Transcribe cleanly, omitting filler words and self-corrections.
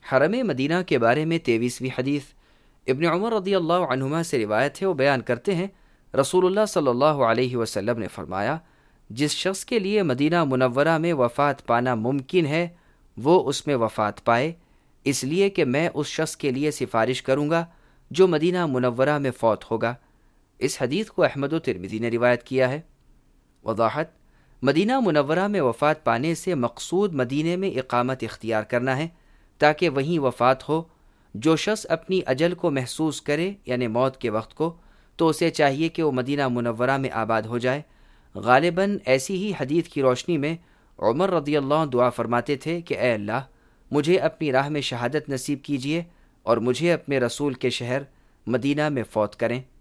हरम मदीना के बारे में 23वीं हदीस इब्न उमर रदियल्लाहु अन्हुमा से रिवायत है। वो बयान करते हैं, रसूलुल्लाह सल्लल्लाहु अलैहि वसल्लम ने फरमाया, जिस शख्स के लिए मदीना मुनव्वरा में वफ़ात पाना मुमकिन है वो उसमें वफ़ात पाए, इसलिए कि मैं उस शख्स के लिए सिफारिश करूँगा जो मदीना मुनव्वरा में फ़ौत होगा। इस हदीस को अहमद व तिरमिज़ी ने रिवायत किया है। वज़ाहत, मदीना मुनव्वरा में वफ़ात पाने से मकसूद मदीने में इक़ामत इख्तियार करना है ताकि वहीं वफ़ात हो। जो शख्स अपनी अजल को महसूस करे यानी मौत के वक्त को, तो उसे चाहिए कि वो मदीना मुनव्वरा में आबाद हो जाए। गालिबन ऐसी ही हदीस की रोशनी में उमर रदियल्लाहु दुआ फरमाते थे कि ए अल्लाह, मुझे अपनी राह में शहादत नसीब कीजिए और मुझे अपने रसूल के शहर मदीना में फ़ौत करें।